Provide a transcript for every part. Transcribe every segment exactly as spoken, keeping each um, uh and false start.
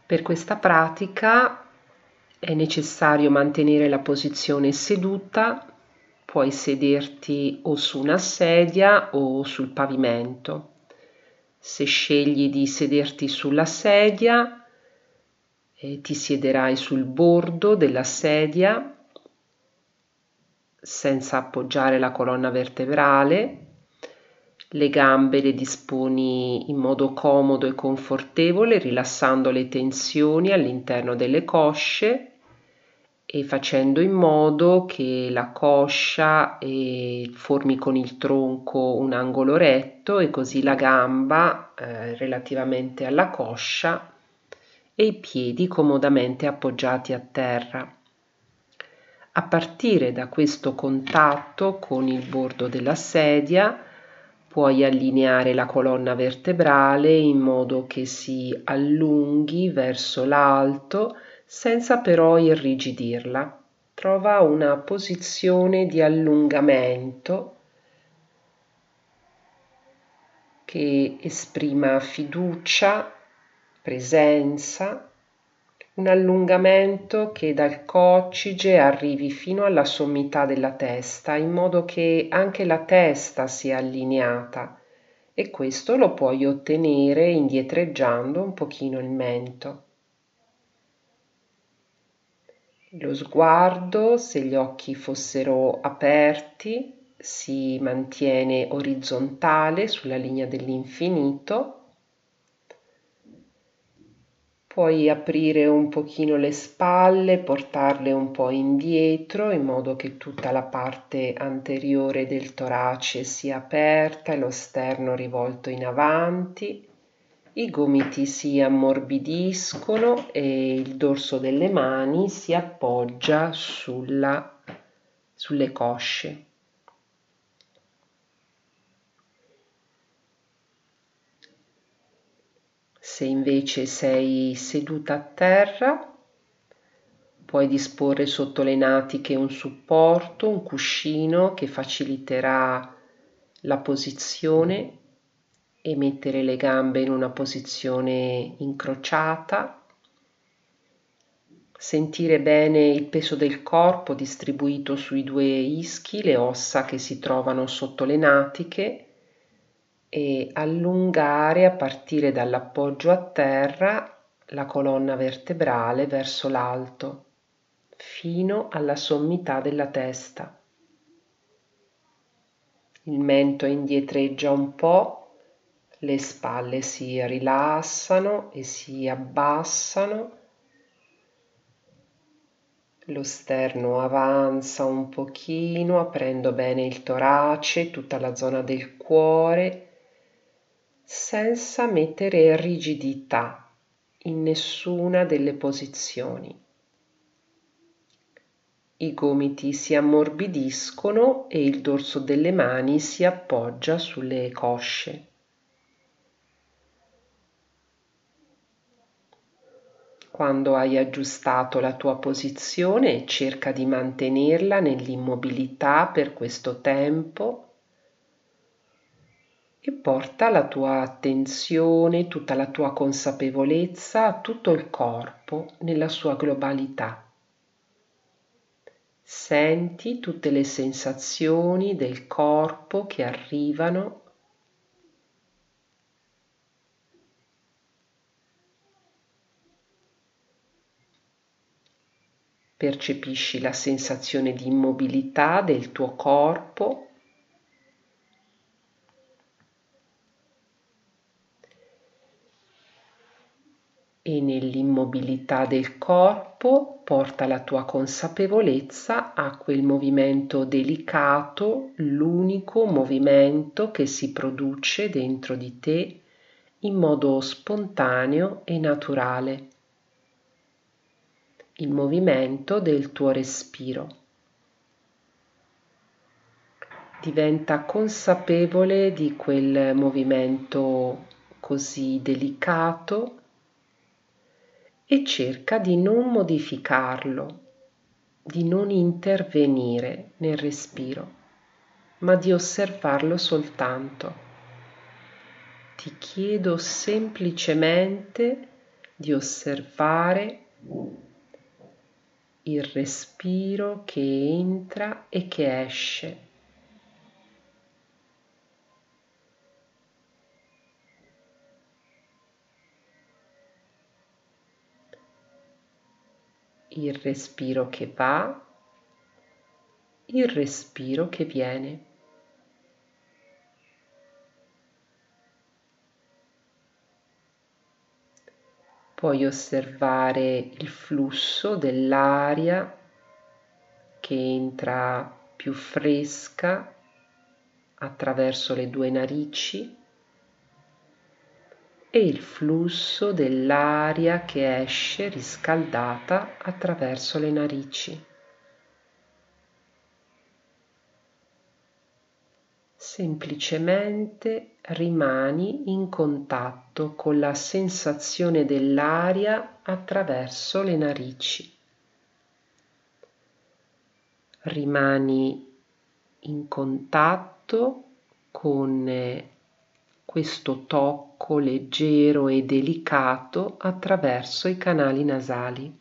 Per questa pratica è necessario mantenere la posizione seduta, puoi sederti o su una sedia o sul pavimento. Se scegli di sederti sulla sedia, eh, ti siederai sul bordo della sedia senza appoggiare la colonna vertebrale. Le gambe le disponi in modo comodo e confortevole, rilassando le tensioni all'interno delle cosce e facendo in modo che la coscia eh, formi con il tronco un angolo retto e così la gamba eh, relativamente alla coscia e i piedi comodamente appoggiati a terra. A partire da questo contatto con il bordo della sedia, puoi allineare la colonna vertebrale in modo che si allunghi verso l'alto senza però irrigidirla. Trova una posizione di allungamento che esprima fiducia, presenza, un allungamento che dal coccige arrivi fino alla sommità della testa, in modo che anche la testa sia allineata, e questo lo puoi ottenere indietreggiando un pochino il mento. Lo sguardo, se gli occhi fossero aperti, si mantiene orizzontale sulla linea dell'infinito. Puoi aprire un pochino le spalle, portarle un po' indietro in modo che tutta la parte anteriore del torace sia aperta e lo sterno rivolto in avanti. I gomiti si ammorbidiscono e il dorso delle mani si appoggia sulla, sulle cosce. Se invece sei seduta a terra, puoi disporre sotto le natiche un supporto, un cuscino che faciliterà la posizione e mettere le gambe in una posizione incrociata. Sentire bene il peso del corpo distribuito sui due ischi, le ossa che si trovano sotto le natiche, e allungare a partire dall'appoggio a terra la colonna vertebrale verso l'alto fino alla sommità della testa. Il mento indietreggia un po', le spalle si rilassano e si abbassano, lo sterno avanza un pochino aprendo bene il torace, tutta la zona del cuore, senza mettere rigidità in nessuna delle posizioni. I gomiti si ammorbidiscono e il dorso delle mani si appoggia sulle cosce. Quando hai aggiustato la tua posizione, cerca di mantenerla nell'immobilità per questo tempo e porta la tua attenzione, tutta la tua consapevolezza a tutto il corpo nella sua globalità. Senti tutte le sensazioni del corpo che arrivano. Percepisci la sensazione di immobilità del tuo corpo. E nell'immobilità del corpo porta la tua consapevolezza a quel movimento delicato, l'unico movimento che si produce dentro di te in modo spontaneo e naturale, il movimento del tuo respiro. Diventa consapevole di quel movimento così delicato e cerca di non modificarlo, di non intervenire nel respiro, ma di osservarlo soltanto. Ti chiedo semplicemente di osservare il respiro che entra e che esce. Il respiro che va, il respiro che viene. Puoi osservare il flusso dell'aria che entra più fresca attraverso le due narici e il flusso dell'aria che esce riscaldata attraverso le narici. Semplicemente rimani in contatto con la sensazione dell'aria attraverso le narici. Rimani in contatto con questo tocco leggero e delicato attraverso i canali nasali.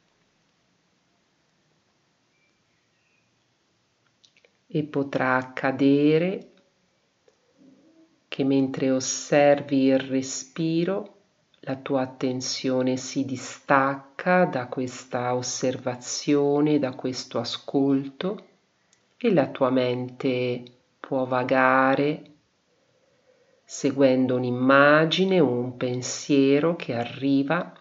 E potrà accadere che mentre osservi il respiro, la tua attenzione si distacca da questa osservazione, da questo ascolto, e la tua mente può vagare seguendo un'immagine o un pensiero che arriva.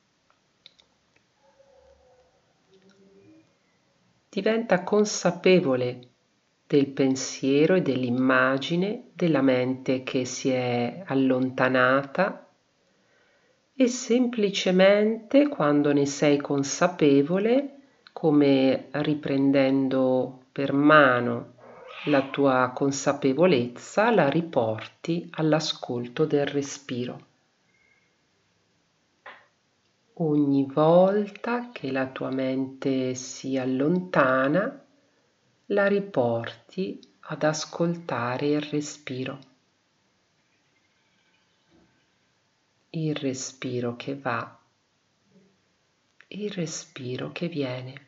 Diventa consapevole del pensiero e dell'immagine della mente che si è allontanata e semplicemente, quando ne sei consapevole, come riprendendo per mano la tua consapevolezza, la riporti all'ascolto del respiro. Ogni volta che la tua mente si allontana, la riporti ad ascoltare il respiro. Il respiro che va, il respiro che viene.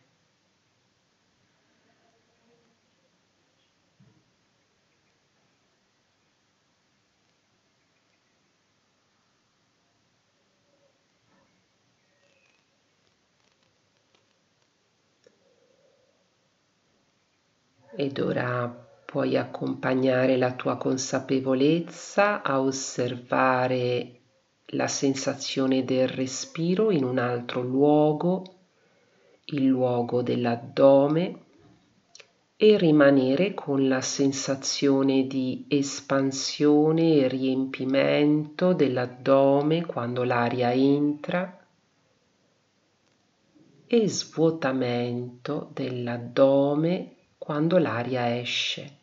Ed ora puoi accompagnare la tua consapevolezza a osservare la sensazione del respiro in un altro luogo, il luogo dell'addome, e rimanere con la sensazione di espansione e riempimento dell'addome quando l'aria entra e svuotamento dell'addome quando l'aria esce.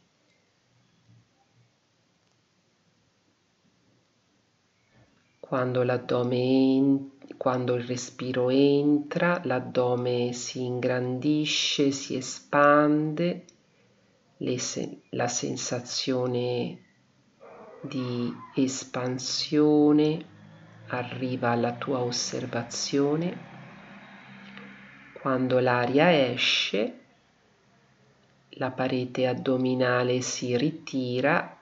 Quando l'addome en- quando il respiro entra, l'addome si ingrandisce, si espande, le se- la sensazione di espansione arriva alla tua osservazione. Quando l'aria esce, la parete addominale si ritira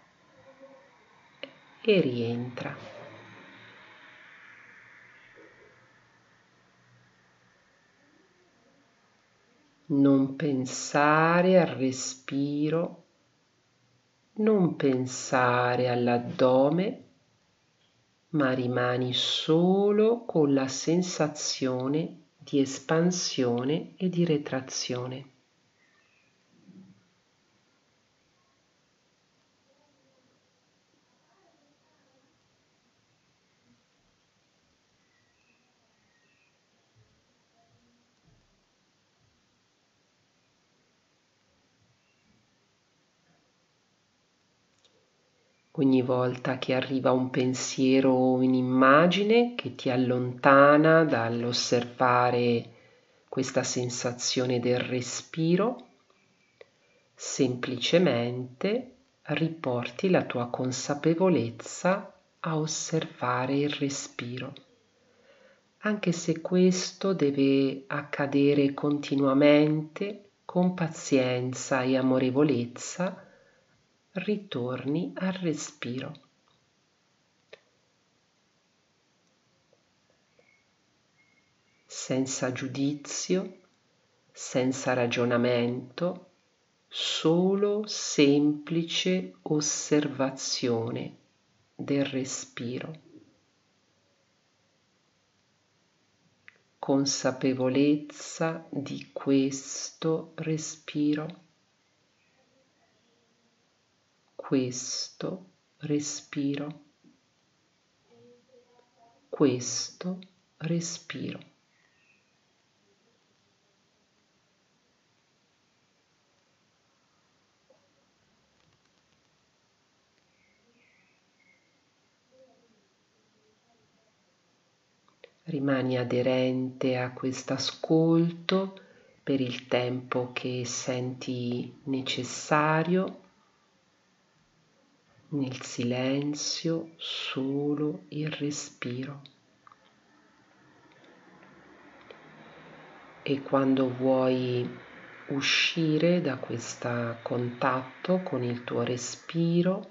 e rientra. Non pensare al respiro, non pensare all'addome, ma rimani solo con la sensazione di espansione e di retrazione. Ogni volta che arriva un pensiero o un'immagine che ti allontana dall'osservare questa sensazione del respiro, semplicemente riporti la tua consapevolezza a osservare il respiro. anche se questo deve accadere continuamente, con pazienza e amorevolezza, ritorni al respiro. Senza giudizio, senza ragionamento, solo semplice osservazione del respiro. Consapevolezza di questo respiro, questo respiro, questo respiro. Rimani aderente a questo ascolto per il tempo che senti necessario, nel silenzio, solo il respiro. E quando vuoi uscire da questo contatto con il tuo respiro,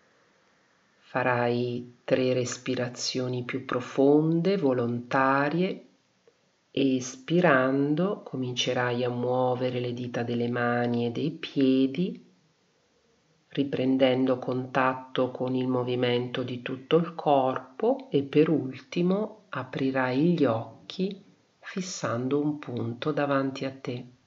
farai tre respirazioni più profonde, volontarie, e espirando comincerai a muovere le dita delle mani e dei piedi, riprendendo contatto con il movimento di tutto il corpo e per ultimo aprirai gli occhi fissando un punto davanti a te.